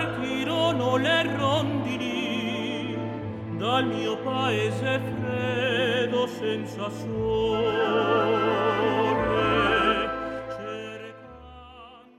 partirono le rondini dal mio paese freddo senza sole.